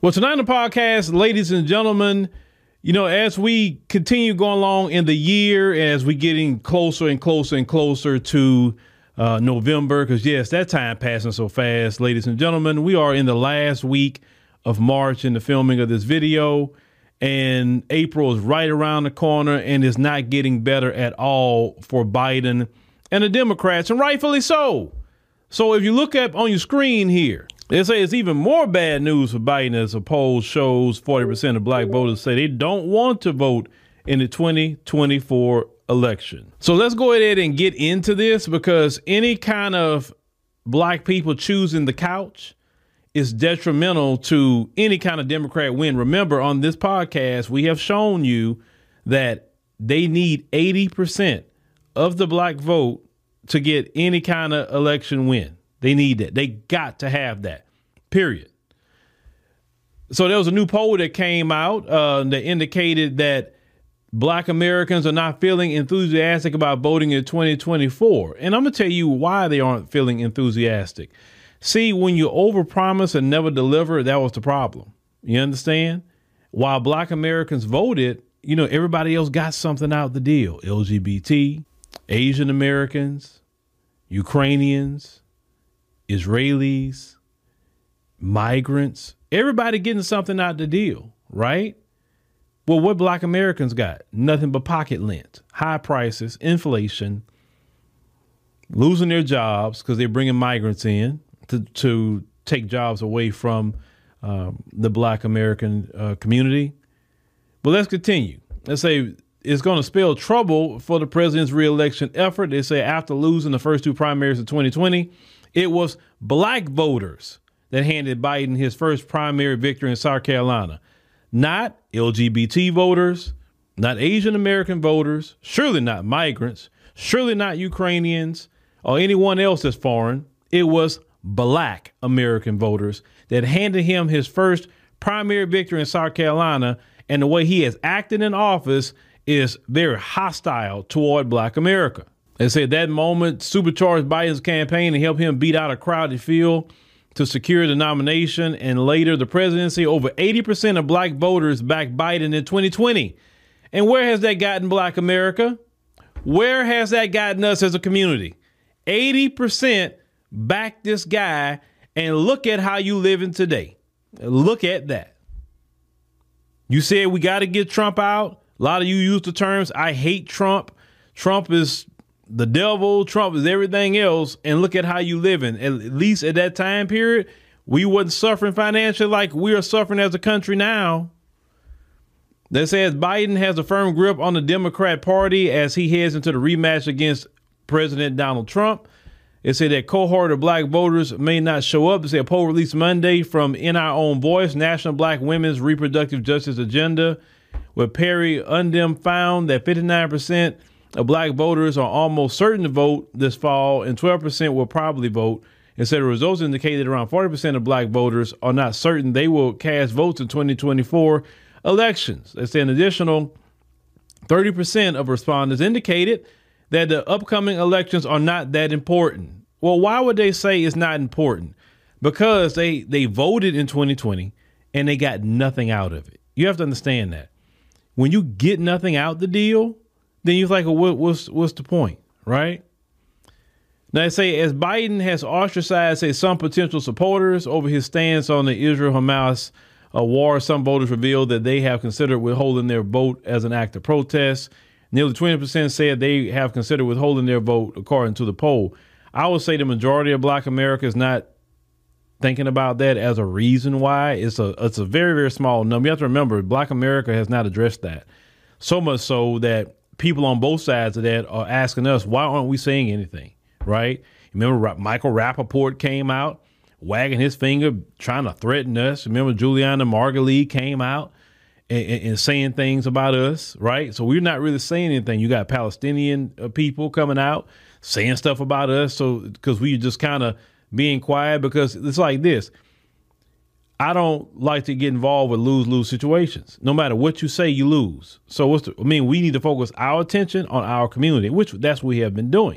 Well, tonight on the podcast, ladies and gentlemen, as we continue going along in the year, as we getting closer and closer and closer to November, because yes, that time passing so fast, ladies and gentlemen, we are in the last week of March in the filming of this video, and April is right around the corner and is not getting better at all for Biden and the Democrats, and rightfully so. So if you look up on your screen here, they say it's even more bad news for Biden as a poll shows 40% of black voters say they don't want to vote in the 2024 election. So let's go ahead and get into this, because any kind of black people choosing the couch is detrimental to any kind of Democrat win. Remember, on this podcast, we have shown you that they need 80% of the black vote to get any kind of election win. They need that. They got to have that, period. So there was a new poll that came out that indicated that black Americans are not feeling enthusiastic about voting in 2024. And I'm going to tell you why they aren't feeling enthusiastic. See, when you overpromise and never deliver, that was the problem. You understand? While black Americans voted, everybody else got something out the deal. LGBT, Asian Americans, Ukrainians, Israelis, migrants, everybody getting something out the deal, right? Well, what black Americans got? Nothing but pocket lint, high prices, inflation, losing their jobs because they're bringing migrants in to take jobs away from the black American community. But let's continue. Let's say it's going to spell trouble for the president's reelection effort. They say after losing the first two primaries of 2020, it was black voters that handed Biden his first primary victory in South Carolina, not LGBT voters, not Asian American voters, surely not migrants, surely not Ukrainians or anyone else that's foreign. It was black American voters that handed him his first primary victory in South Carolina. And the way he has acted in office is very hostile toward black America. They said that moment supercharged Biden's campaign and helped him beat out a crowded field to secure the nomination and later the presidency. Over 80% of black voters backed Biden in 2020. And where has that gotten black America? Where has that gotten us as a community? 80% backed this guy, and look at how you living today. Look at that. You said we got to get Trump out. A lot of you use the terms, I hate Trump. Trump is the devil. Trump is everything else. And look at how you living. At least at that time period, we wasn't suffering financially like we are suffering as a country now. They says Biden has a firm grip on the Democrat Party as he heads into the rematch against President Donald Trump. It said that cohort of black voters may not show up. They say a poll released Monday from In Our Own Voice, National Black Women's Reproductive Justice Agenda, where Perry Undem found that 59% of black voters are almost certain to vote this fall and 12% will probably vote. And said the results indicated around 40% of black voters are not certain they will cast votes in 2024 elections. They say an additional 30% of respondents indicated that the upcoming elections are not that important. Well, why would they say it's not important? Because they voted in 2020 and they got nothing out of it. You have to understand that. When you get nothing out the deal, then you're like, well, what's the point, right? Now, they say as Biden has ostracized some potential supporters over his stance on the Israel-Hamas war, some voters revealed that they have considered withholding their vote as an act of protest. Nearly 20% said they have considered withholding their vote, according to the poll. I would say the majority of black America is not thinking about that as a reason why. It's a very, very small number. You have to remember, black America has not addressed that. So much so that people on both sides of that are asking us, why aren't we saying anything, right? Remember Michael Rappaport came out wagging his finger, trying to threaten us. Remember Juliana Margulies came out and saying things about us, right? So we're not really saying anything. You got Palestinian people coming out saying stuff about us. So because we just kind of being quiet, because it's like this. I don't like to get involved with lose-lose situations. No matter what you say, you lose. So we need to focus our attention on our community, which that's what we have been doing.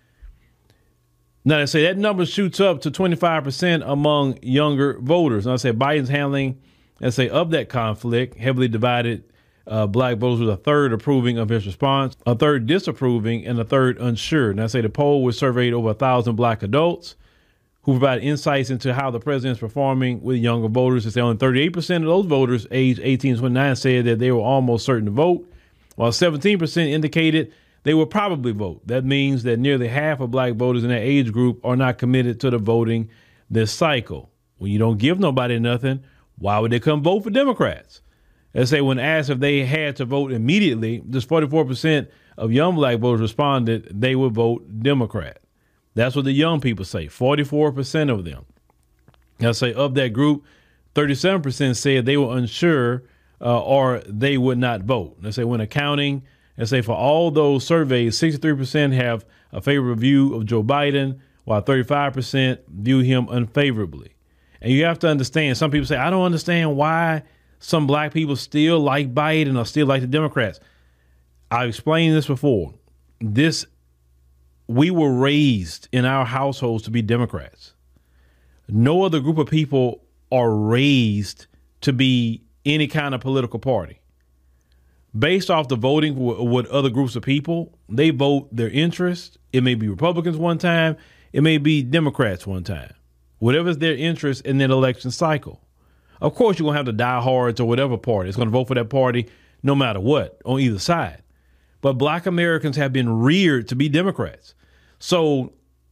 Now, they say that number shoots up to 25% among younger voters. And I say Biden's handling Let's say of that conflict, heavily divided black voters with a third approving of his response, a third disapproving, and a third unsure. And I say the poll was surveyed over 1,000 black adults who provide insights into how the president is performing with younger voters. It's only 38% of those voters aged 18 to 29 said that they were almost certain to vote, while 17% indicated they will probably vote. That means that nearly half of black voters in that age group are not committed to the voting this cycle. When you don't give nobody nothing, why would they come vote for Democrats? Let's say when asked if they had to vote immediately, just 44% of young black voters responded they would vote Democrat. That's what the young people say, 44% of them. Let's say of that group, 37% said they were unsure or they would not vote. Let's say when accounting, let's say for all those surveys, 63% have a favorable view of Joe Biden, while 35% view him unfavorably. And you have to understand, some people say, I don't understand why some black people still like Biden or still like the Democrats. I've explained this before. We were raised in our households to be Democrats. No other group of people are raised to be any kind of political party. Based off the voting with other groups of people, they vote their interest. It may be Republicans one time. It may be Democrats one time. Whatever's their interest in that election cycle. Of course, you're going to have the diehards or whatever party. It's going to vote for that party no matter what on either side. But black Americans have been reared to be Democrats. So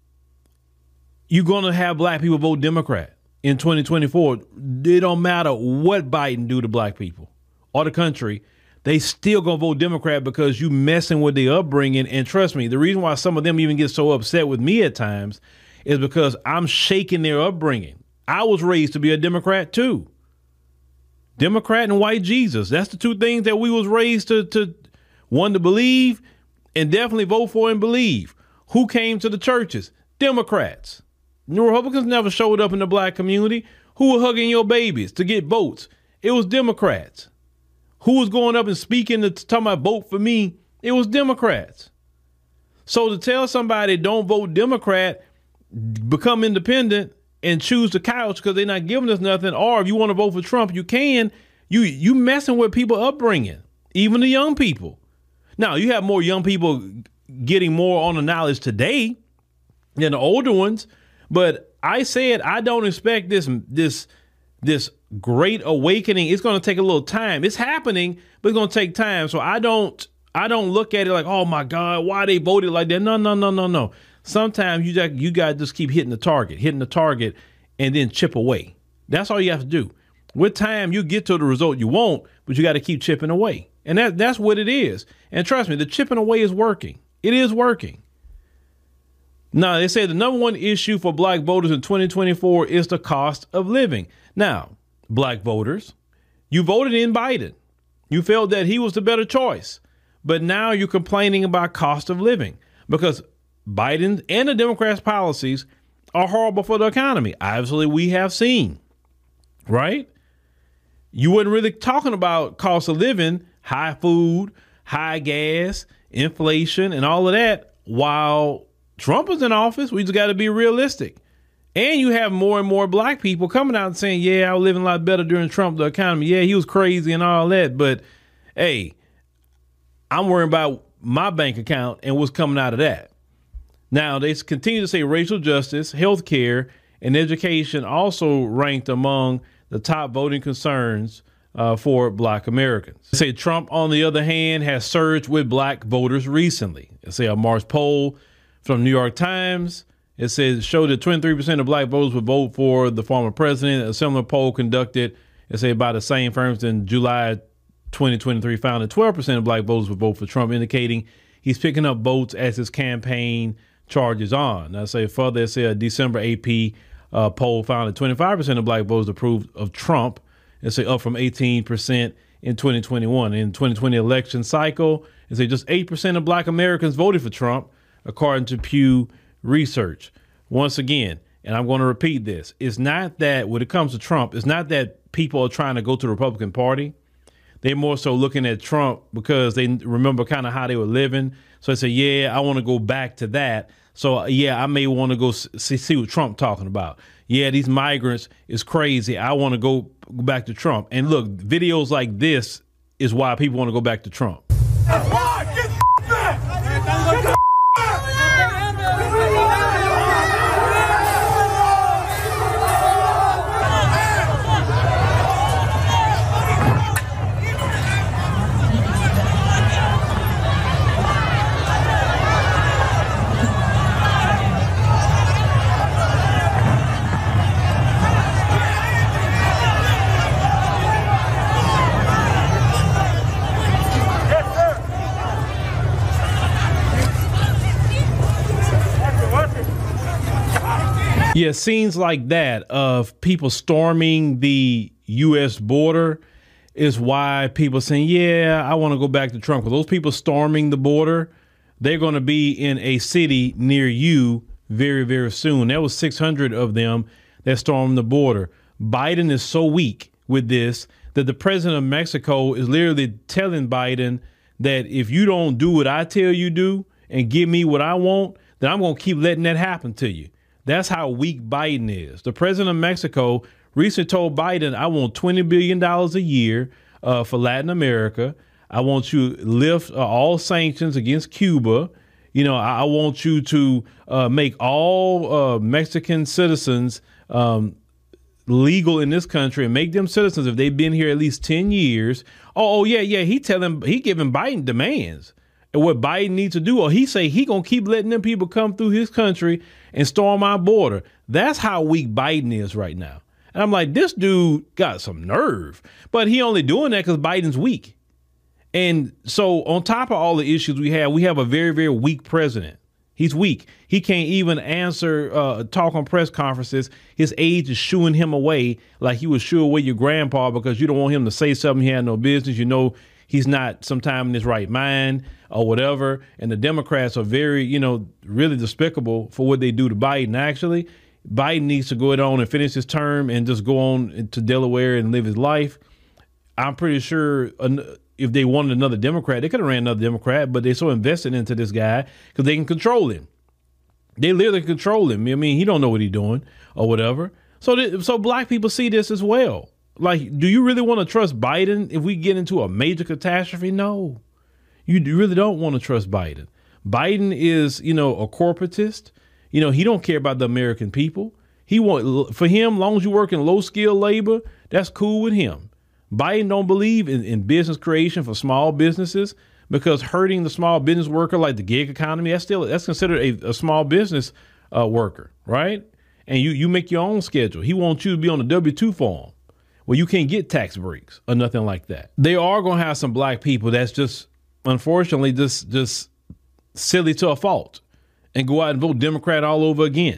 you're going to have black people vote Democrat in 2024. It don't matter what Biden do to black people or the country. They still going to vote Democrat because you messing with their upbringing. And trust me, the reason why some of them even get so upset with me at times is because I'm shaking their upbringing. I was raised to be a Democrat too. Democrat and white Jesus. That's the two things that we was raised to one, to believe and definitely vote for and believe. Who came to the churches? Democrats. The Republicans never showed up in the black community. Who were hugging your babies to get votes? It was Democrats. Who was going up and speaking talking about vote for me? It was Democrats. So to tell somebody don't vote Democrat, become independent and choose the couch because they're not giving us nothing, or if you want to vote for Trump, you can. You messing with people upbringing, even the young people. Now, you have more young people getting more on the knowledge today than the older ones. But I said I don't expect this great awakening. It's going to take a little time. It's happening, but it's going to take time. So I don't look at it like, oh my God, why they voted like that? No. Sometimes you got to just keep hitting the target and then chip away. That's all you have to do. With time, you get to the result you want, but you got to keep chipping away. And that's what it is. And trust me, the chipping away is working. It is working. Now, they say the number one issue for black voters in 2024 is the cost of living. Now, black voters, you voted in Biden. You felt that he was the better choice. But now you're complaining about cost of living because Biden and the Democrats' policies are horrible for the economy. Obviously, we have seen, right? You weren't really talking about cost of living, high food, high gas, inflation, and all of that while Trump is in office. We just got to be realistic. And you have more and more black people coming out and saying, yeah, I was living a lot better during Trump, the economy. Yeah, he was crazy and all that. But hey, I'm worrying about my bank account and what's coming out of that. Now, they continue to say racial justice, health care, and education also ranked among the top voting concerns for black Americans. They say Trump, on the other hand, has surged with black voters recently. They say a March poll from New York Times, it says showed that 23% of black voters would vote for the former president. A similar poll conducted, they say, by the same firms in July 2023 found that 12% of black voters would vote for Trump, indicating he's picking up votes as his campaign charges on. I say further, say a December AP poll found that 25% of black voters approved of Trump. It's up from 18% in 2021. In 2020 election cycle, it's just 8% of black Americans voted for Trump, according to Pew Research. Once again, and I'm going to repeat this, it's not that when it comes to Trump, it's not that people are trying to go to the Republican Party. They're more so looking at Trump because they remember kind of how they were living. So they say, yeah, I want to go back to that. So, yeah, I may want to go see what Trump talking about. yeah, these migrants is crazy. I want to go back to Trump. And look, videos like this is why people want to go back to Trump. Yeah, scenes like that of people storming the U.S. border is why people saying, yeah, I want to go back to Trump. Because those people storming the border, they're going to be in a city near you very, very soon. There was 600 of them that stormed the border. Biden is so weak with this that the president of Mexico is literally telling Biden that if you don't do what I tell you do and give me what I want, then I'm going to keep letting that happen to you. That's how weak Biden is. The president of Mexico recently told Biden, I want $20 billion a year for Latin America. I want you to lift all sanctions against Cuba. You know, I want you to make all Mexican citizens legal in this country and make them citizens if they've been here at least 10 years. Yeah. He giving Biden demands. And what Biden needs to do, or he say he gonna keep letting them people come through his country and storm our border. That's how weak Biden is right now. And I'm like, this dude got some nerve, but he only doing that because Biden's weak. And so on top of all the issues we have a very, very weak president. He's weak. He can't even answer, talk on press conferences. His age is shooing him away like he would shoo away your grandpa because you don't want him to say something he had no business. You know, he's not sometime in his right mind or whatever. And the Democrats are very, really despicable for what they do to Biden. Actually, Biden needs to go on and finish his term and just go on to Delaware and live his life. I'm pretty sure if they wanted another Democrat, they could have ran another Democrat, but they're so invested into this guy because they can control him. They literally control him. I mean, he don't know what he's doing or whatever. So black people see this as well. Like, do you really want to trust Biden if we get into a major catastrophe? No, you really don't want to trust Biden. Biden is, a corporatist. He don't care about the American people. For him, long as you work in low skilled labor, that's cool with him. Biden don't believe in business creation for small businesses because hurting the small business worker like the gig economy, that's considered a small business worker, right? And you make your own schedule. He wants you to be on the W-2 form where you can't get tax breaks or nothing like that. They are going to have some black people that's just, unfortunately, just silly to a fault and go out and vote Democrat all over again.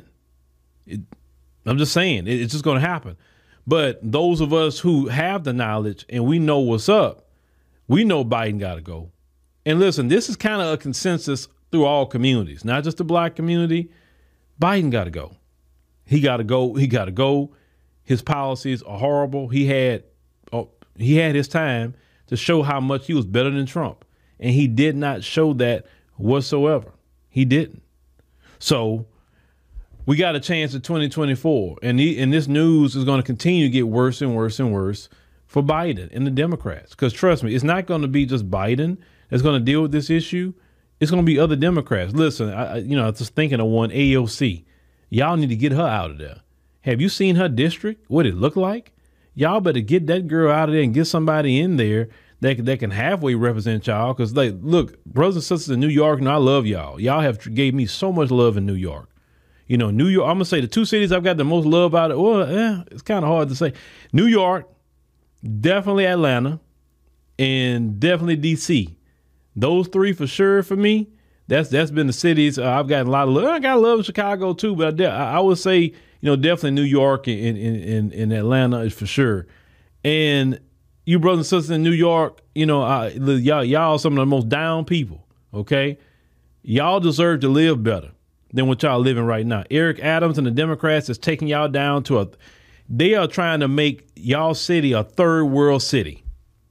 I'm just saying, it's just going to happen. But those of us who have the knowledge and we know what's up, we know Biden got to go. And listen, this is kind of a consensus through all communities, not just the black community. Biden got to go. He got to go. He got to go. His policies are horrible. He had his time to show how much he was better than Trump. And he did not show that whatsoever. He didn't. So we got a chance at 2024. And this news is going to continue to get worse and worse and worse for Biden and the Democrats. Because trust me, it's not going to be just Biden that's going to deal with this issue. It's going to be other Democrats. Listen, I was just thinking of one, AOC. Y'all need to get her out of there. Have you seen her district? What it look like? Y'all better get that girl out of there and get somebody in there that can halfway represent y'all. Because, look, brothers and sisters in New York, I love y'all. Y'all have gave me so much love in New York. New York, I'm going to say the two cities I've got the most love out of, it's kind of hard to say. New York, definitely Atlanta, and definitely D.C. Those three for sure for me. That's been the cities I've gotten a lot of love. I got love in Chicago too, but I would say, definitely New York and Atlanta is for sure. And you brothers and sisters in New York, y'all some of the most down people, okay? Y'all deserve to live better than what y'all living right now. Eric Adams and the Democrats is taking y'all down they are trying to make y'all city a third world city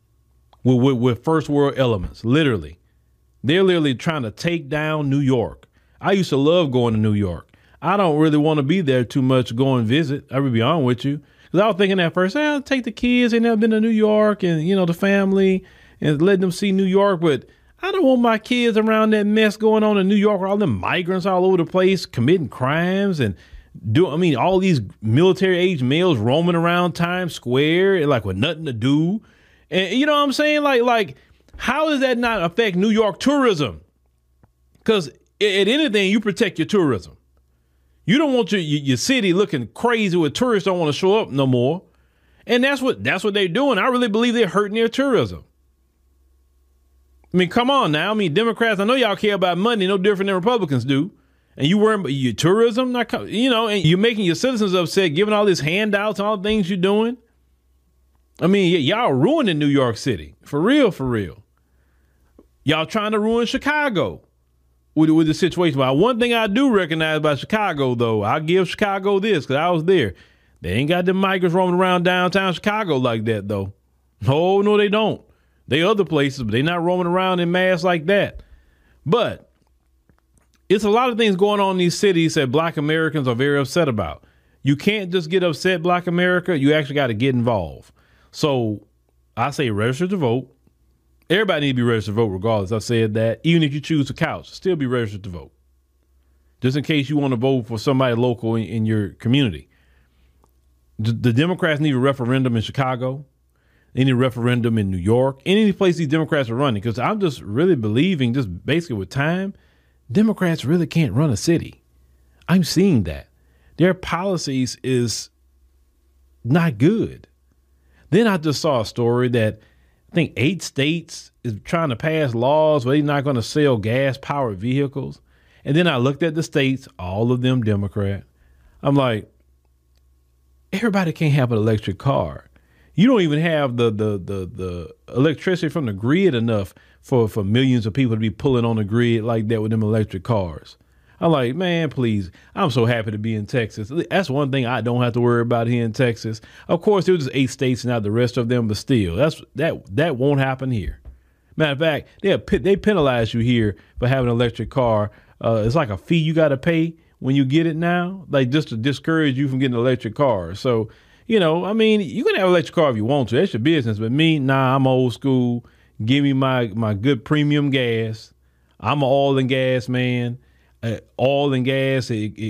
with first world elements, literally. They're literally trying to take down New York. I used to love going to New York. I don't really want to be there too much, go and visit. I will be honest with you. Because I was thinking at first, I'll take the kids. They never been to New York and, the family and letting them see New York. But I don't want my kids around that mess going on in New York, where all them migrants all over the place committing crimes and all these military age males roaming around Times Square like with nothing to do. And you know what I'm saying? Like, how does that not affect New York tourism? Because at anything, you protect your tourism. You don't want your city looking crazy where tourists don't want to show up no more. And that's what they're doing. I really believe they're hurting their tourism. I mean, come on now. I mean, Democrats, I know y'all care about money no different than Republicans do. And you worrying about your tourism, and you're making your citizens upset, giving all these handouts and all the things you're doing. I mean, y'all ruining New York City. For real, for real. Y'all trying to ruin Chicago with the situation. But one thing I do recognize about Chicago, though, I'll give Chicago this because I was there. They ain't got them migrants roaming around downtown Chicago like that, though. No, they don't. They other places, but they not roaming around in mass like that. But it's a lot of things going on in these cities that Black Americans are very upset about. You can't just get upset, Black America. You actually got to get involved. So I say register to vote. Everybody needs to be registered to vote regardless. I said that. Even if you choose a couch, still be registered to vote. Just in case you want to vote for somebody local in your community. The Democrats need a referendum in Chicago. They need a referendum in New York. Any place these Democrats are running. Because I'm just really believing, just basically with time, Democrats really can't run a city. I'm seeing that. Their policies is not good. Then I just saw a story that I think 8 states is trying to pass laws where they're not going to sell gas-powered vehicles. And then I looked at the states, all of them Democrat. I'm like, everybody can't have an electric car. You don't even have the electricity from the grid enough for millions of people to be pulling on the grid like that with them electric cars. I'm like, man, please. I'm so happy to be in Texas. That's one thing I don't have to worry about here in Texas. Of course, it was just 8 states and not the rest of them, but still, that won't happen here. Matter of fact, they penalize you here for having an electric car. It's like a fee you got to pay when you get it now, like just to discourage you from getting an electric car. So, you can have an electric car if you want to. That's your business. But me, nah, I'm old school. Give me my good premium gas. I'm an oil and gas man. Oil and gas,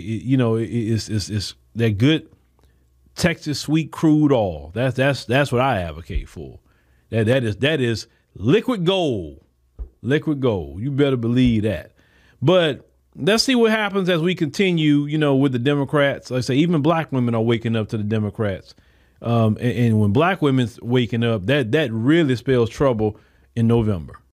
it's that good Texas sweet crude oil. That's what I advocate for. That is liquid gold. Liquid gold. You better believe that. But let's see what happens as we continue, with the Democrats. Like I say, even Black women are waking up to the Democrats. And when Black women's waking up, that really spells trouble in November.